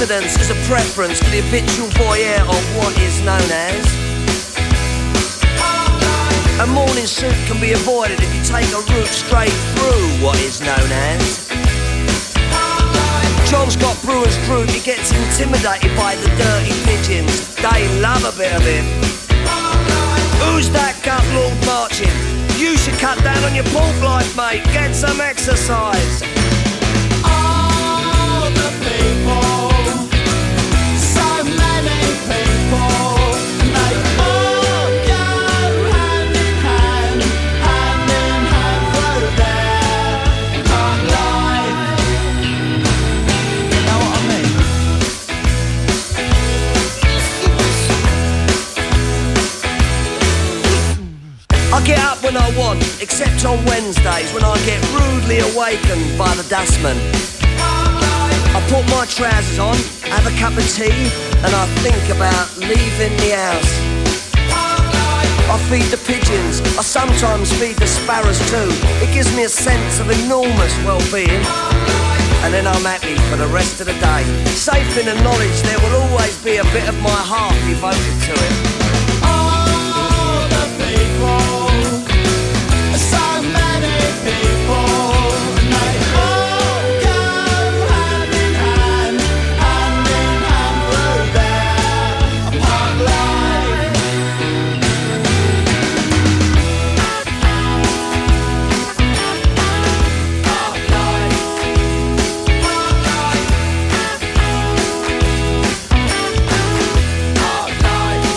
Confidence is a preference for the habitual voyeur of what is known as. A morning suit can be avoided if you take a route straight through what is known as. John's got brewer's crude, he gets intimidated by the dirty pigeons. They love a bit of him. Who's that gut lord marching? You should cut down on your pork life, mate. Get some exercise. All the people, so many people, and they all go hand in hand through their hard life. You know what I mean? I get up when I want, except on Wednesdays when I get rudely awakened by the dustman. I put my trousers on, have a cup of tea, and I think about leaving the house. I feed the pigeons, I sometimes feed the sparrows too. It gives me a sense of enormous well-being. And then I'm happy for the rest of the day, safe in the knowledge there will always be a bit of my heart devoted to it. All the people, so many people, and they all go hand in hand through their hard life. Hard life. Hard life.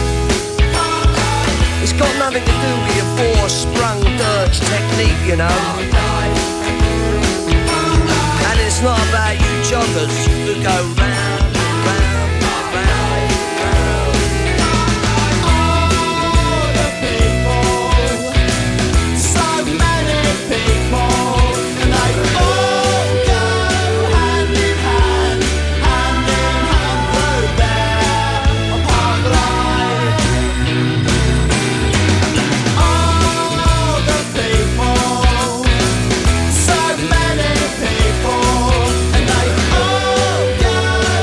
It's got nothing to do with your four-sprung dirge technique, you know. And it's not about you joggers who go round, round, round, round. All the people, so many people, and they all go hand in hand through their hard life. All the people, so many people, and they all go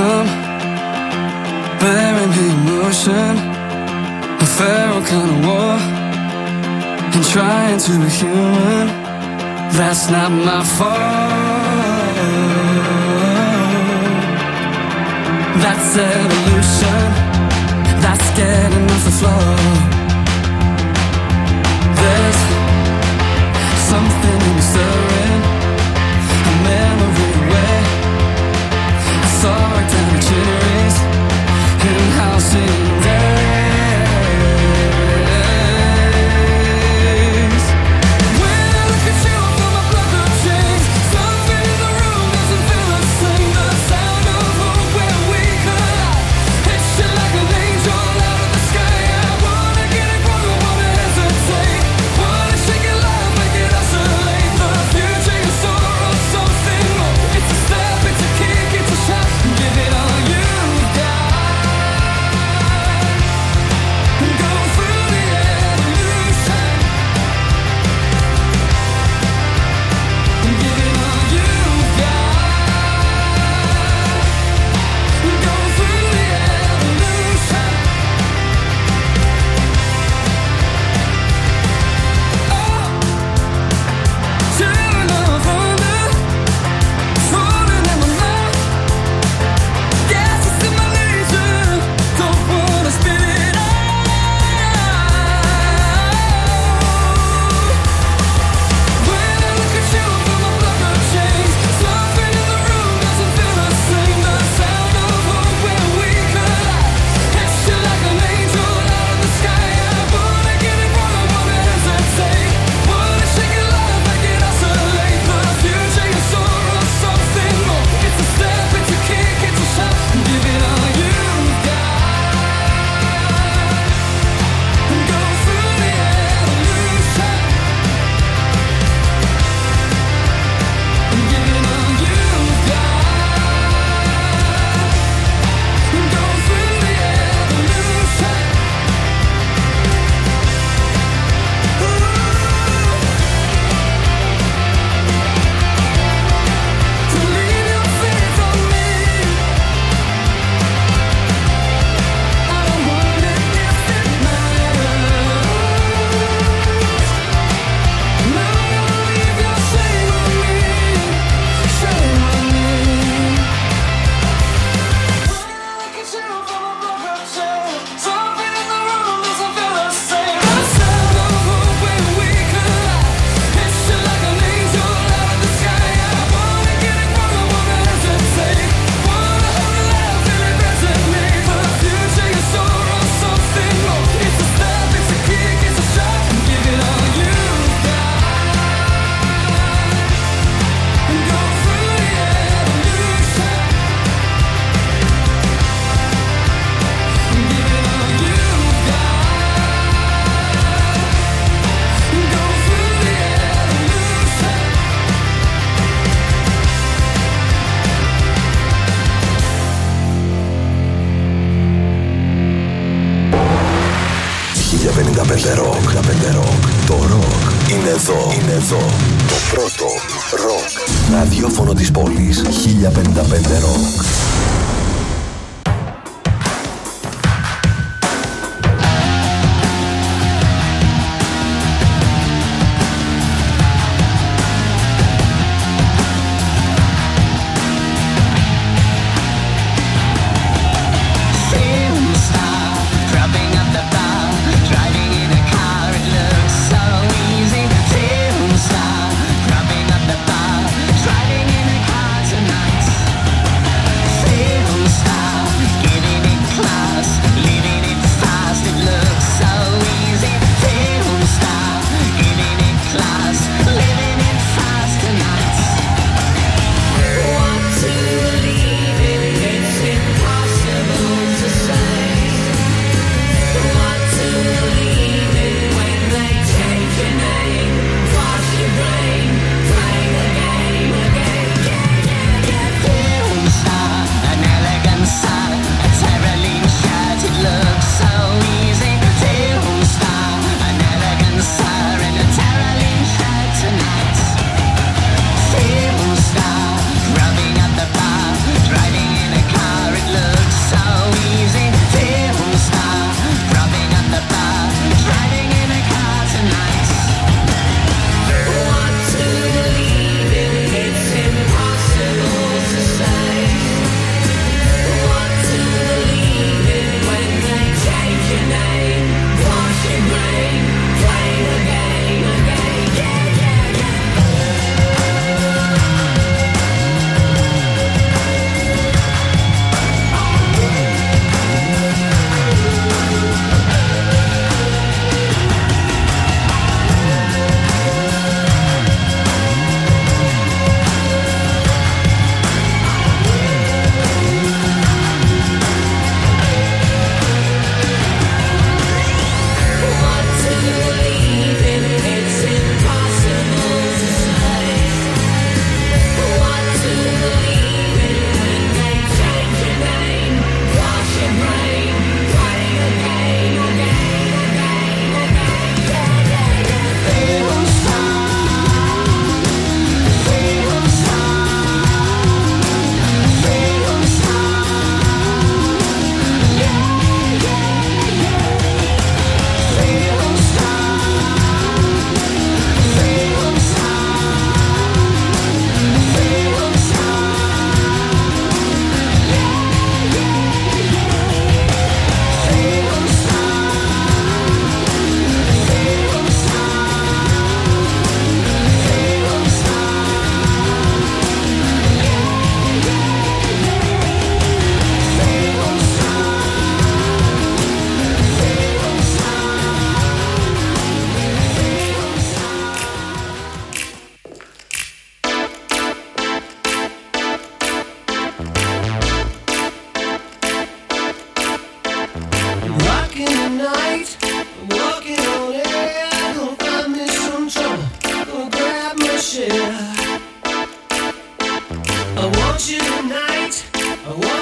I'm bearing the emotion, a feral kind of war, and trying to be human. That's not my fault. That's evolution. That's getting off the floor. There's something in me stirring, a memory away. I saw it down the cherries in housing days. When I look at you from my blood will change. Something in the room doesn't feel the same. The sound of hope where we collide. It's shit like an angel out of the sky. I wanna get it wrong, I wanna hesitate. Wanna shake it loud, make it oscillate. The future is sorrow, something more. It's a step, it's a kick, it's a shot. Give it all you've got. Go through the evolution. Give it all you've got. Go through the evolution. Oh, tearing off under, falling in my mouth. Guess it's in my nature. Don't wanna spit it out. When I look at you from my blood will change. Something in the room doesn't feel the same. The sound of hope where we collide. It's shit like an angel out of the sky. I wanna get it wrong, I wanna hesitate. Wanna shake it loud, make it oscillate. The future is sorrow, something more. It's a step, it's a kick, it's a shot. Give it all you've got. Go through the evolution. Give it all you've got. Go through the evolution. To leave your faith on me. I don't want it if it matters. No, leave your shame on me. Shame on me. When I look at you from a blood will change. Something in the room doesn't feel the same. The sound of hope when we collide. It's shit like an angel out of the sky. I wanna get it wrong, I wanna hesitate. Wanna hold it loud, feel it resonate. The future is sorrow, something more. It's a step, it's a kick, it's a shot. Give it all you've got. Go through the evolution. Give it all you've got. Go through the evolution. Χίλια 55 ροκ. Το ροκ είναι εδώ. Το πρώτο ροκ ραδιόφωνο της πόλης. 1055 ροκ. Film star, propping up the bar, driving in a car, it looks so easy. Film star, propping up the bar, driving in a car tonight. Film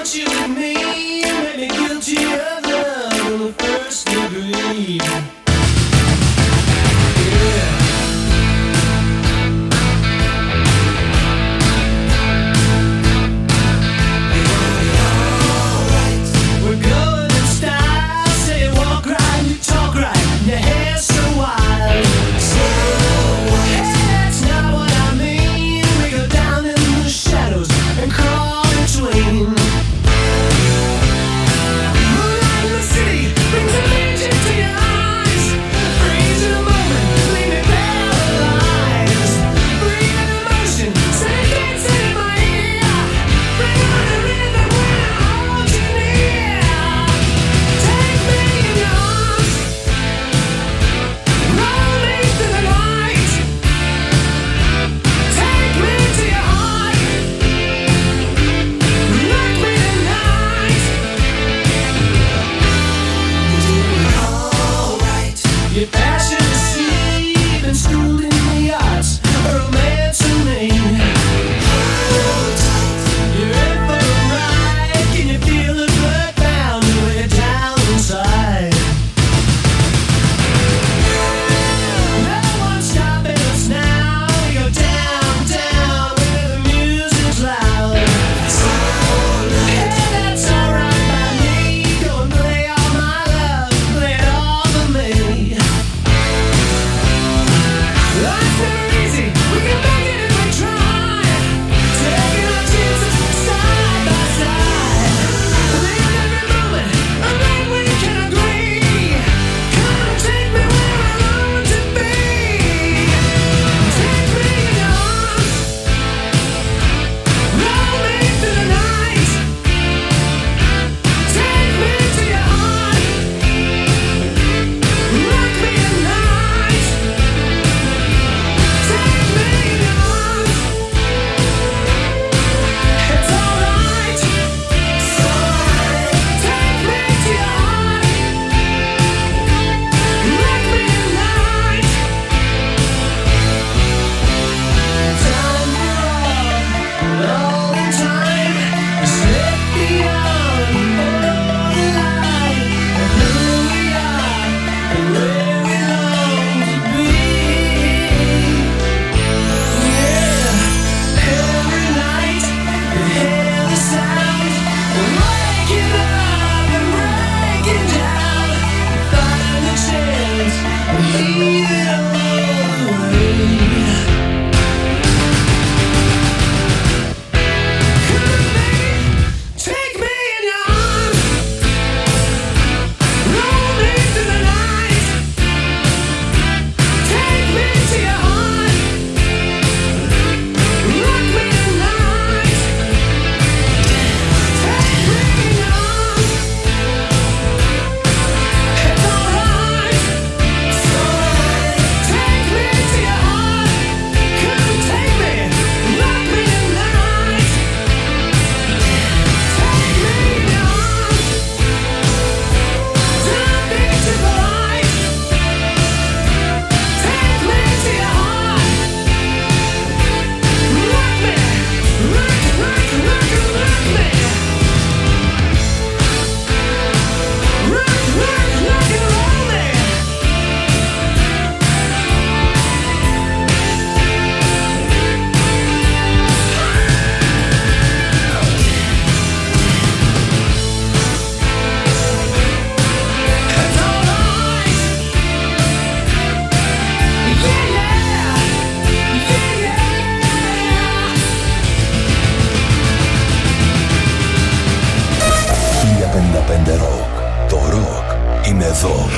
εδώ.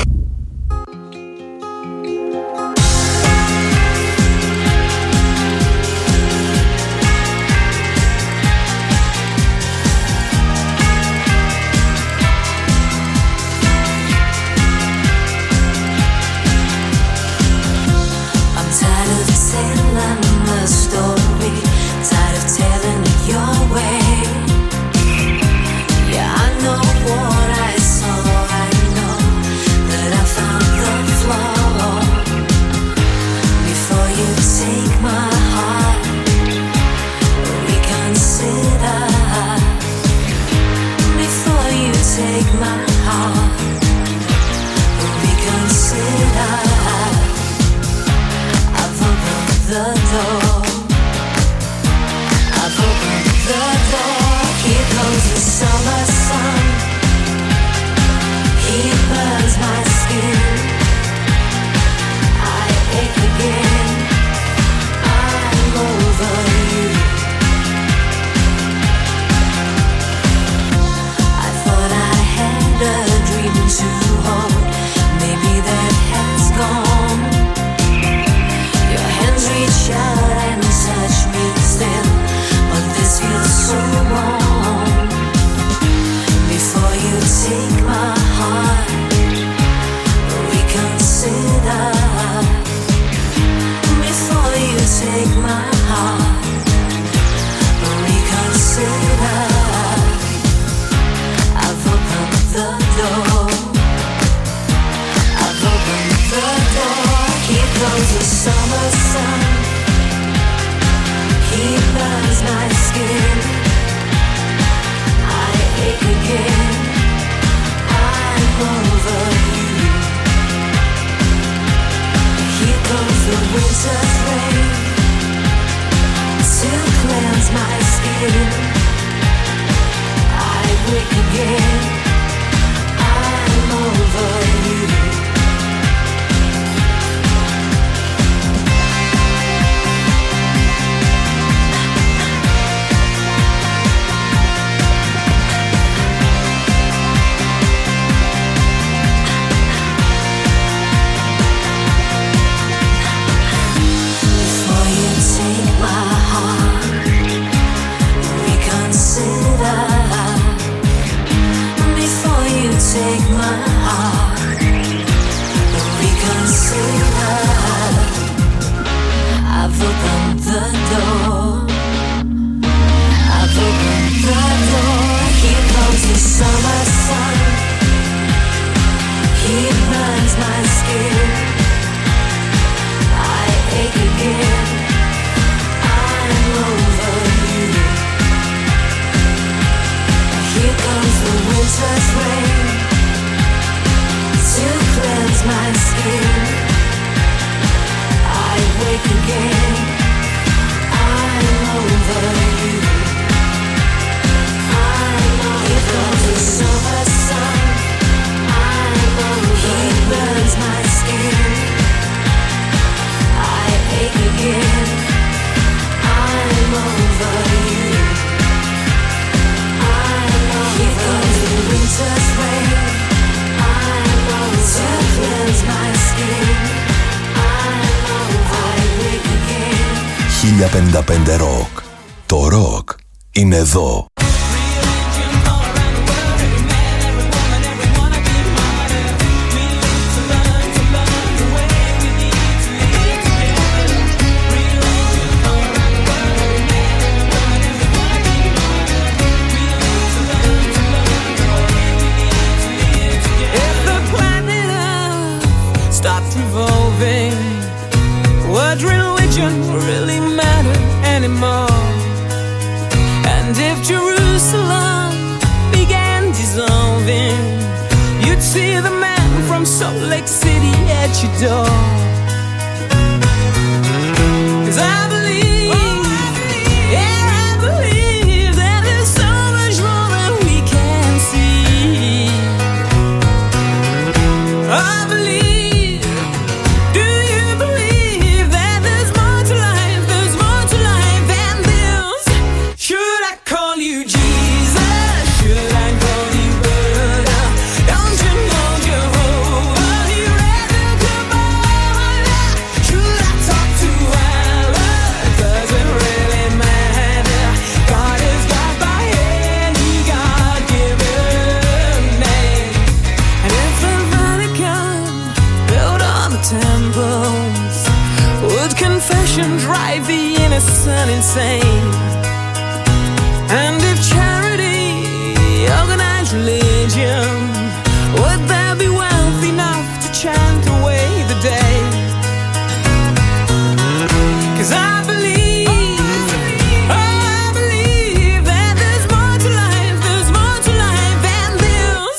That take my heart, reconsider. I've opened the door. I've opened the door. Here goes the summer sun. He burns my skin. I ache again. I'm over you. I thought I had a dream to hold. Maybe that has gone. Your hands reach out and touch me still, but this feels so wrong. Before you take my heart, reconsider. Before you take my heart, reconsider. I've opened the door. I've opened the door. Here goes the summer sun. He burns my skin. I ache again. I'm over you. Here comes the winter's rain to cleanse my skin. I wake again. I'm over you. Before you take my heart, reconsider. Before you take my heart, reconsider. I've opened the door. I've opened the door. Here comes the summer sun. He burns my skin. I ache again. I'm over you. Here comes the winter's rain to cleanse my skin. I wake again. I'm over you. Here comes the summer sun. He burns my skin. I ache again. I'm over you. Here comes the winter's rain to cleanse my skin. I wake again. 1055 Rock. Το ροκ είναι εδώ. If the planet Earth stopped revolving, would religion really matter anymore? And if Jerusalem began dissolving, you'd see the man from Salt Lake City at your door. 'Cause I believe, yeah, I believe that there's so much more than we can see. I believe, do you believe that there's more to life than this? Should I call you Jesus? Should I call you Buddha? Don't you know Jehovah? He read the Kabbalah. Should I talk to Allah? Does it really matter? God is God by any God-given name. And if the Vatican built all the temples, would confession drive the innocent insane? And if charity organized religion, would there be wealth enough to chant away the day? 'Cause I believe that there's more to life than this.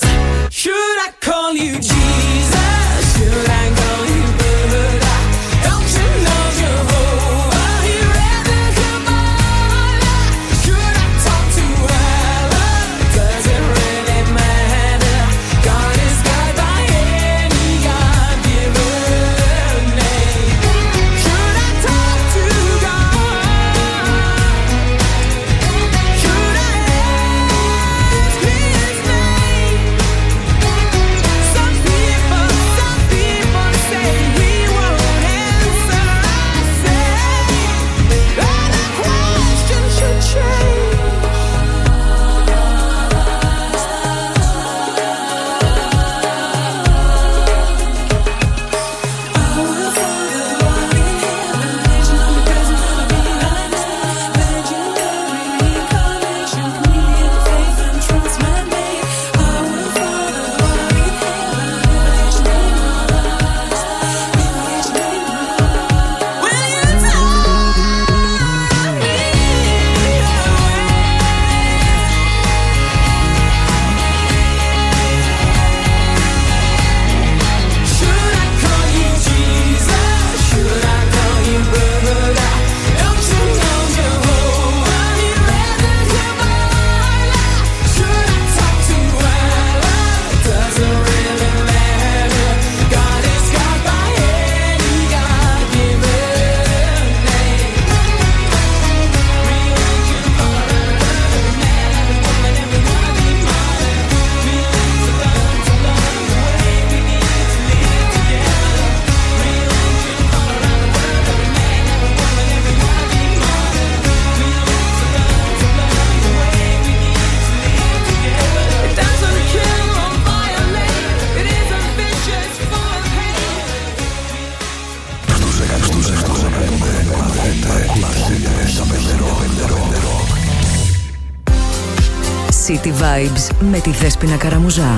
City Vibes με τη Δέσποινα Καραμουζά.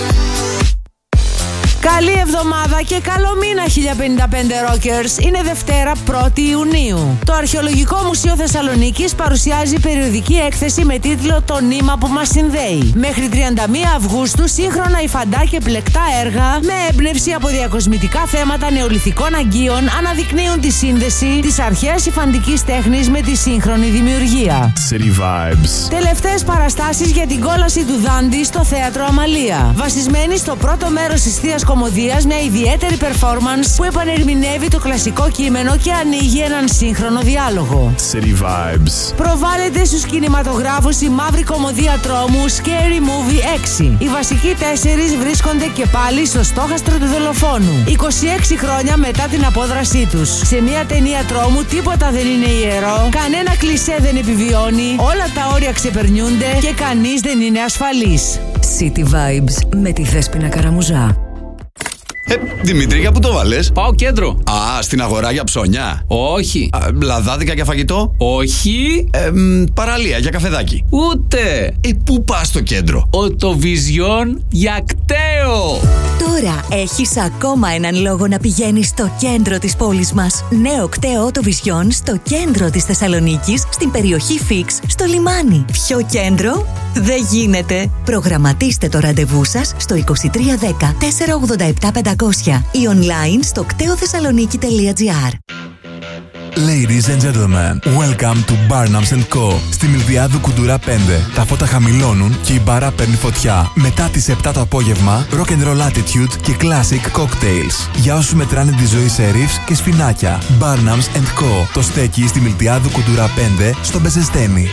Καλή εβδομάδα και καλό μήνα 1055 Rockers. Είναι Δευτέρα 1η Ιουνίου. Το Αρχαιολογικό Μουσείο Θεσσαλονίκης παρουσιάζει περιοδική έκθεση με τίτλο «Το νήμα που μας συνδέει». Μέχρι 31 Αυγούστου σύγχρονα υφαντά και πλεκτά έργα με έμπνευση από διακοσμητικά θέματα νεολιθικών αγκίων αναδεικνύουν τη σύνδεση της αρχαίας υφαντικής τέχνης με τη σύγχρονη δημιουργία. City Vibes. Τελευταίες παραστάσεις για την κόλαση του Δάντη στο Θέατρο Αμαλία. Βασισμένη στο πρώτο μέρος της Θείας Κομμωδίας, μια ιδιαίτερη performance που επανερμηνεύει το κλασικό κείμενο και ανοίγει έναν σύγχρονο διάλογο. City Vibes. Προβάλλεται στους κινηματογράφους η μαύρη κομμωδία τρόμου Scary Movie 6. Οι βασικοί 4 βρίσκονται και πάλι στο στόχαστρο του δολοφόνου, 26 χρόνια μετά την απόδρασή τους. Σε μια ταινία τρόμου τίποτα δεν είναι ιερό, κανένα κλισέ δεν επιβιώνει, όλα τα όρια ξεπερνιούνται και κανείς δεν είναι ασφαλής. City Vibes με τη Δέσποινα Καραμουζά. Δημήτρη, για πού το βάλες? Πάω κέντρο. Α, στην αγορά για ψώνια. Όχι. Λαδάδικα για φαγητό. Όχι. Παραλία για καφεδάκι. Ούτε. Πού πας στο κέντρο? Οτοβιζιόν για κταίο. Τώρα έχεις ακόμα έναν λόγο να πηγαίνεις στο κέντρο της πόλης μας. Νέο κταίο Οτοβιζιόν στο κέντρο της Θεσσαλονίκης, στην περιοχή Φίξ, στο λιμάνι. Πιο κέντρο δεν γίνεται. Προγραμματίστε το ραντεβού σας στο 2310 487 500 ή online στο κτεοθεσσαλονίκη.gr. Ladies and gentlemen, welcome to Barnums & Co. Στη Μιλδιάδου Κουντουρά 5. Τα φώτα χαμηλώνουν και η μπάρα παίρνει φωτιά. Μετά τις 7 το απόγευμα, rock and roll attitude και classic cocktails. Για όσους μετράνε τη ζωή σε ρίφς και σφινάκια. Barnums & Co. Το στέκει στη Μιλδιάδου Κουντουρά 5 στο Μπεζεστένι.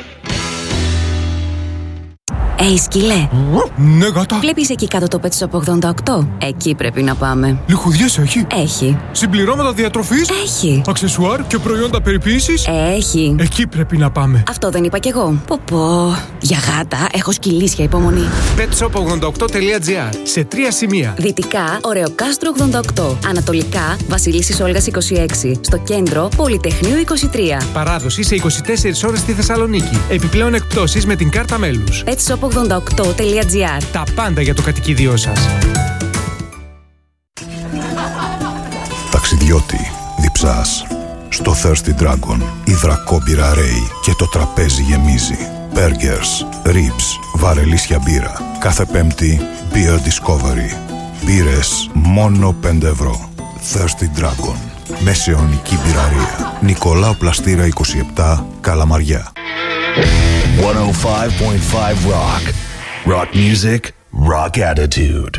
Σκύλε. Ναι, γάτα. Βλέπεις εκεί κάτω το Pet Shop 88? Εκεί πρέπει να πάμε. Λιχουδιές έχει? Έχει. Συμπληρώματα διατροφής? Έχει. Αξεσουάρ και προϊόντα περιποίησης? Έχει. Εκεί πρέπει να πάμε. Αυτό δεν είπα κι εγώ. Πω. Για γάτα έχω σκυλίσια υπομονή. petshop88.gr. Σε 3 σημεία. Δυτικά, Ωρεοκάστρο 88. Ανατολικά, Βασιλίσσης Όλγας 26. Στο κέντρο, Πολυτεχνείου 23. Παράδοση σε 24 ώρες στη Θεσσαλονίκη. Επιπλέον εκπτώσεις με την κάρτα μέλους. petshop88.gr. Τα πάντα για το κατοικίδιό σας. Ταξιδιώτη, διψάς. Στο Thirsty Dragon, υδρακόμπυρα ρέει και το τραπέζι γεμίζει. Burgers, ribs, βαρελίσια μπύρα. Κάθε Πέμπτη, Beer Discovery. Μπύρες μόνο 5 ευρώ. Thirsty Dragon. Μεσαιωνική μπυραρία. Νικολάου Πλαστήρα 27, Καλαμαριά. 105.5 Rock. Rock music, rock attitude.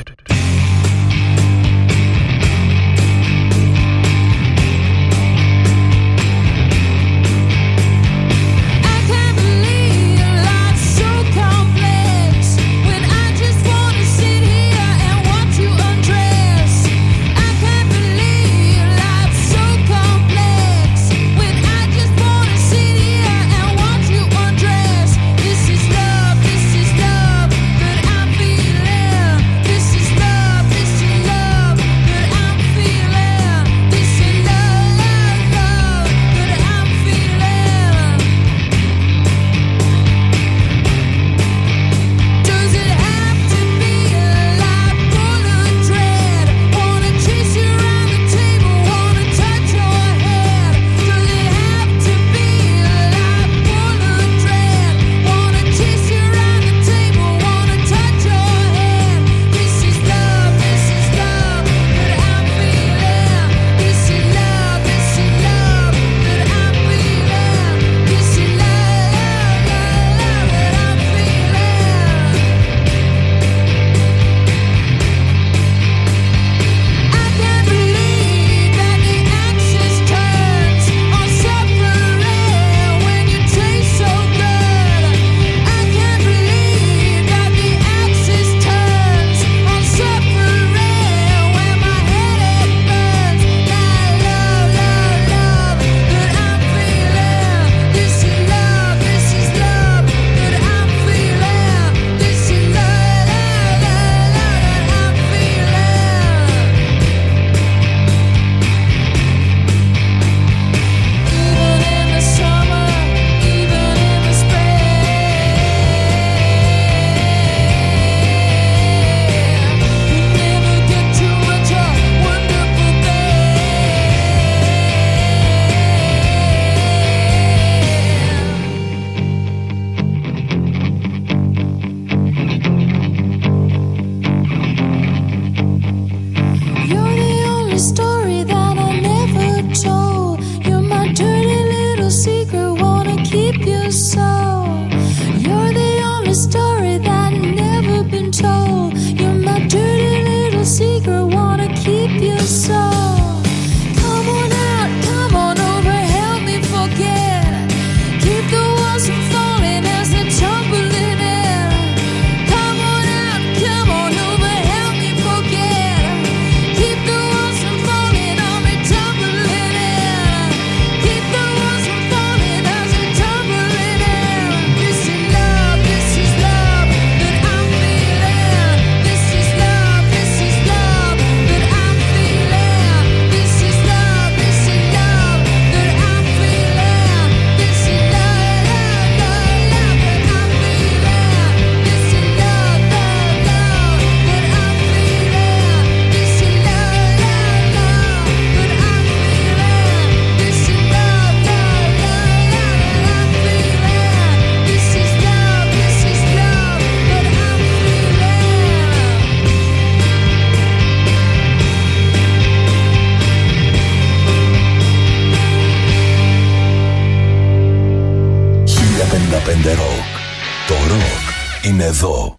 This is εδώ.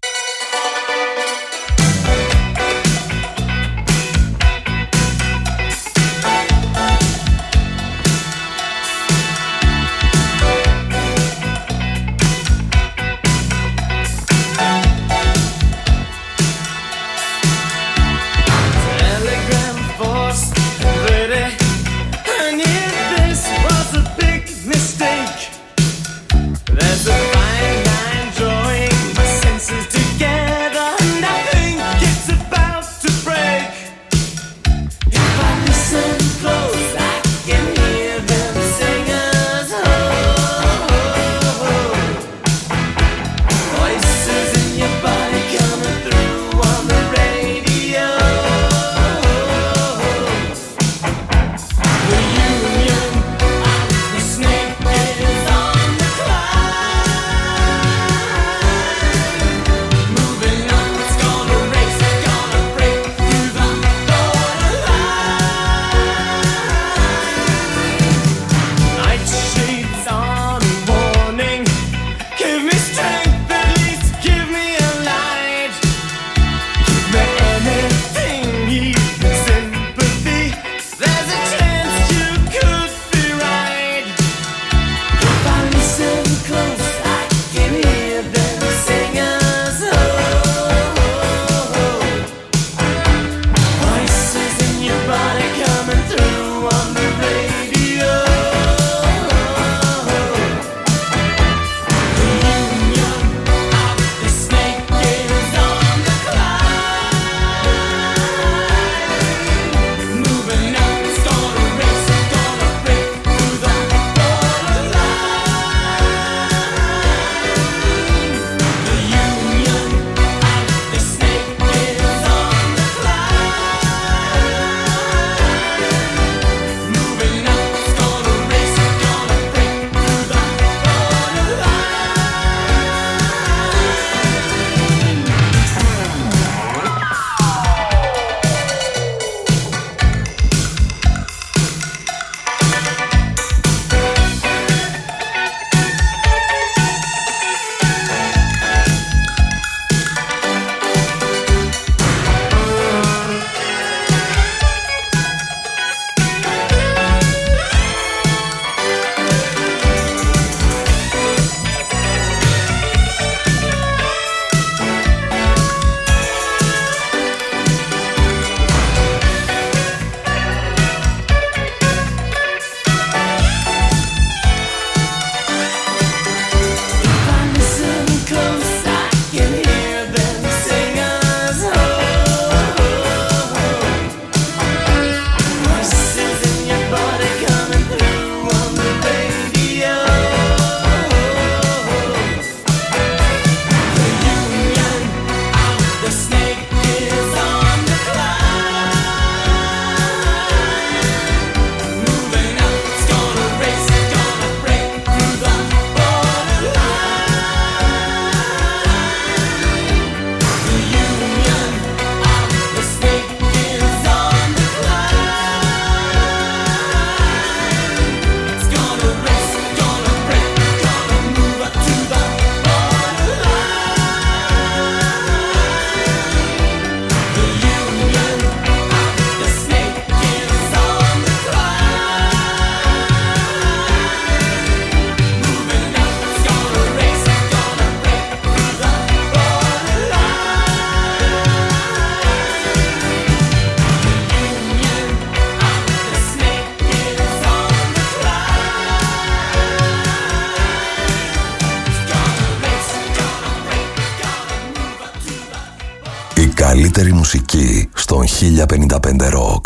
καλύτερη μουσική στον 1055 Rock.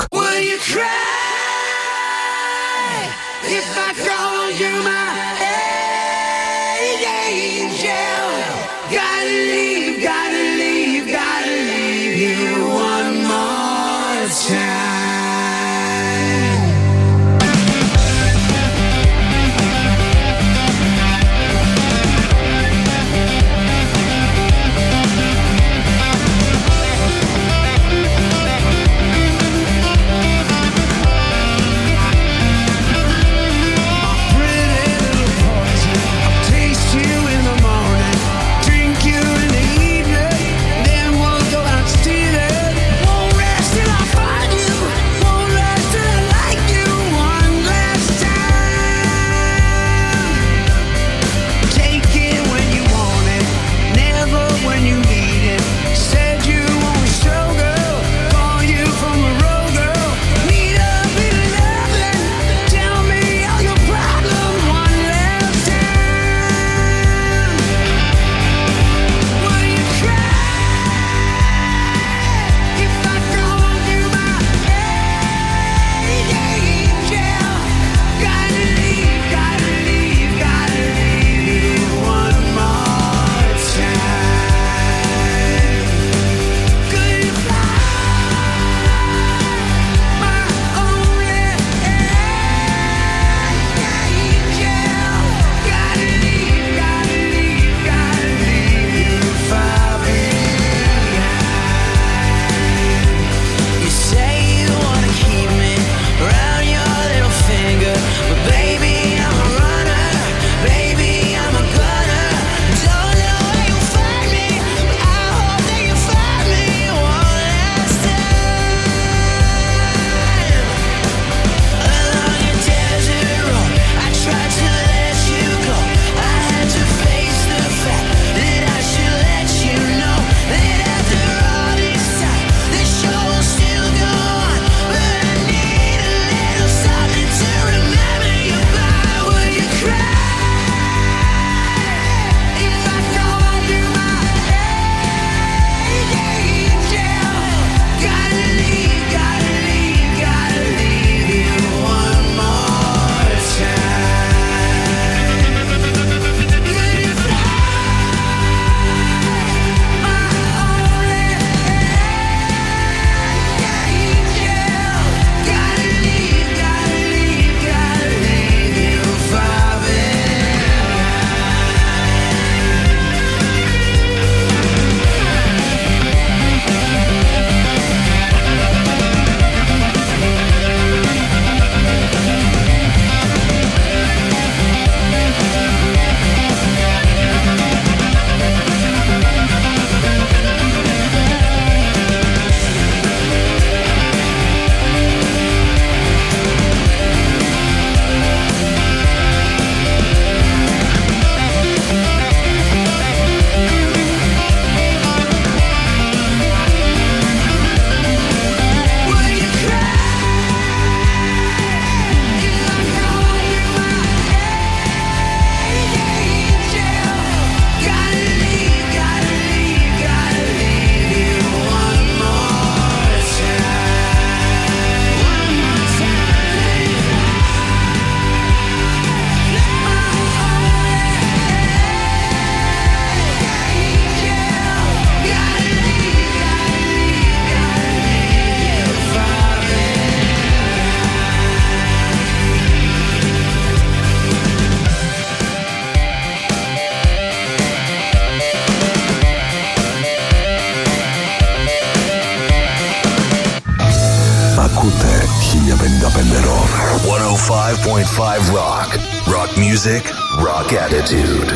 Ακούτε 1055 Rock. 105.5 Rock. Rock music, rock attitude.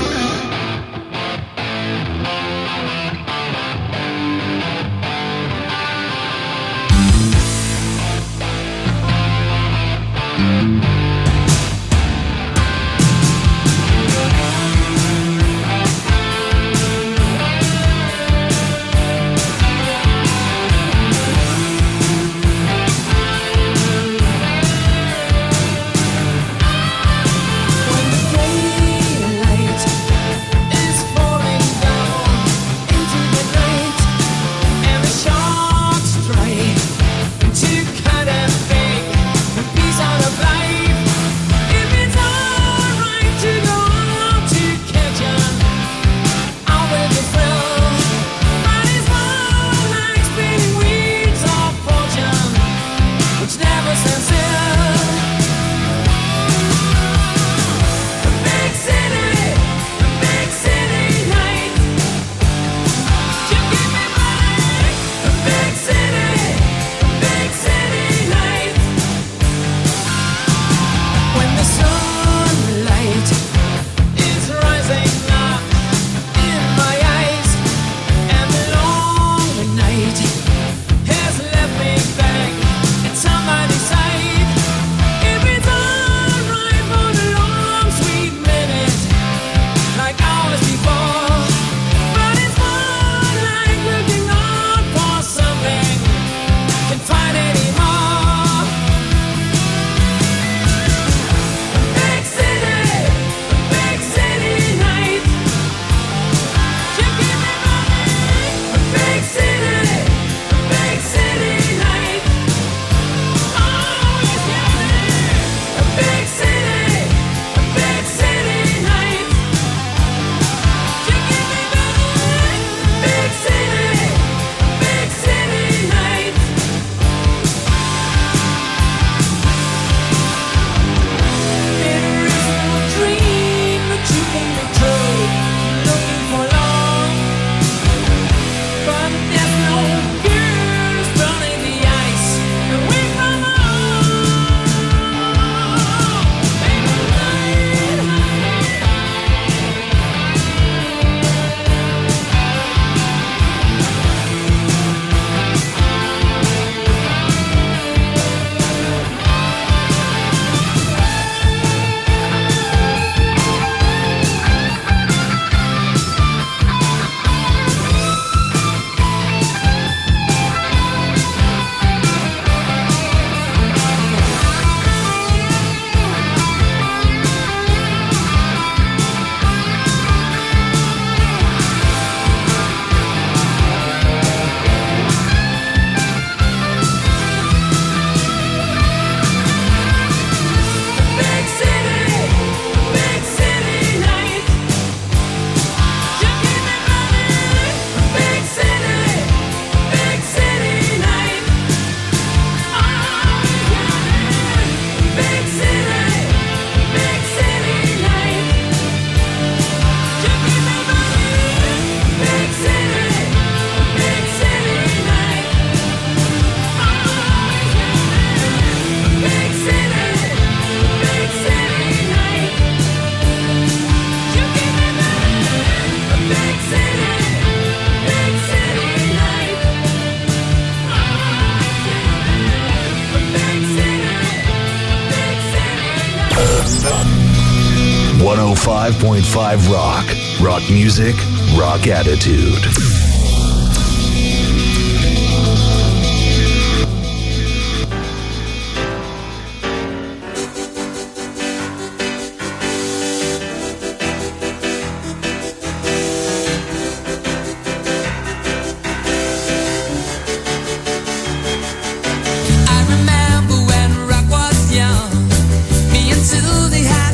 .5 Rock. Rock music, rock attitude.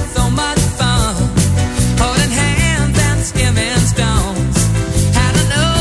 Holding hands and skimming stones. Had enough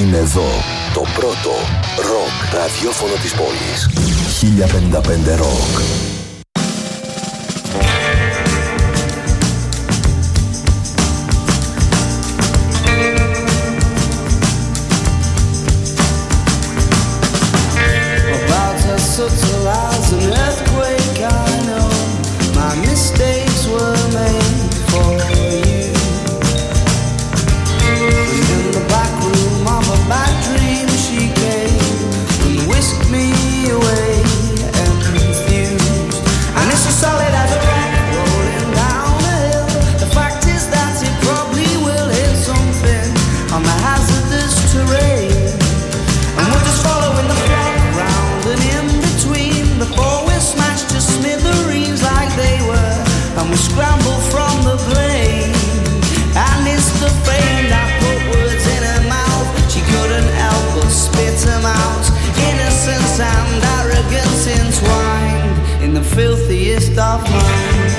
είναι εδώ. Το πρώτο ροκ ραδιόφωνο της πόλης. 1055 Rock. Subtle as an earthquake, I know my mistakes were made for you. And in the back room of a bad dream, she came and whisked me away and confused. And it's as solid as a rock rolling down a hill. The fact is that it probably will hit something on the hazardous terrain. And we're just following the flock round and in between before we're smashed to smithereens like they were, and we scramble from the blame. And it's the fame that put words in her mouth. She couldn't help but spit them out. Innocence and arrogance entwined in the filthiest of minds.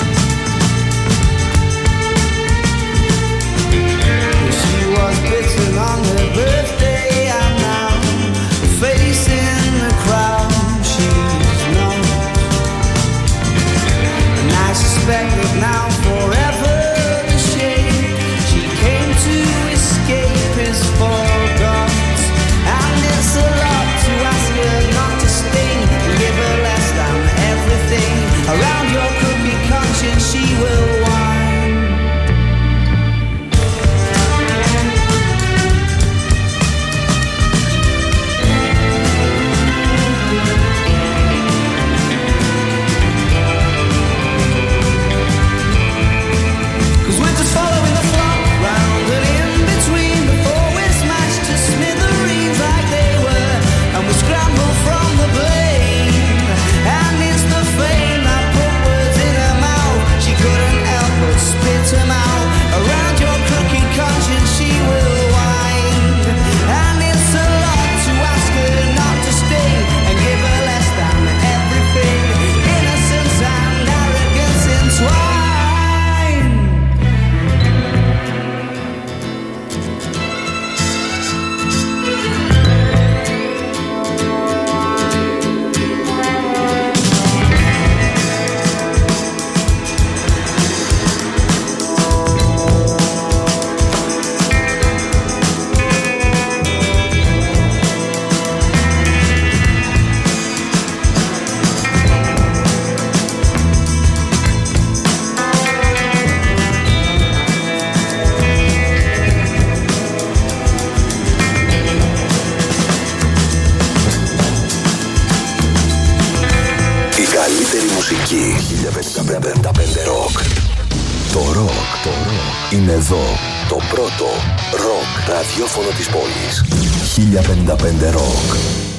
She was bitten on her birthday, and now the face in the crowd she's not. And I suspect that now forever the shame she came to escape is forgot. And it's a lot to ask her not to sting and give her less than everything. Around your crooked conscience she will whine. Μουσική 1055 Rock. Το rock είναι εδώ. Το πρώτο rock ραδιόφωνο της πόλης. 1055 Rock.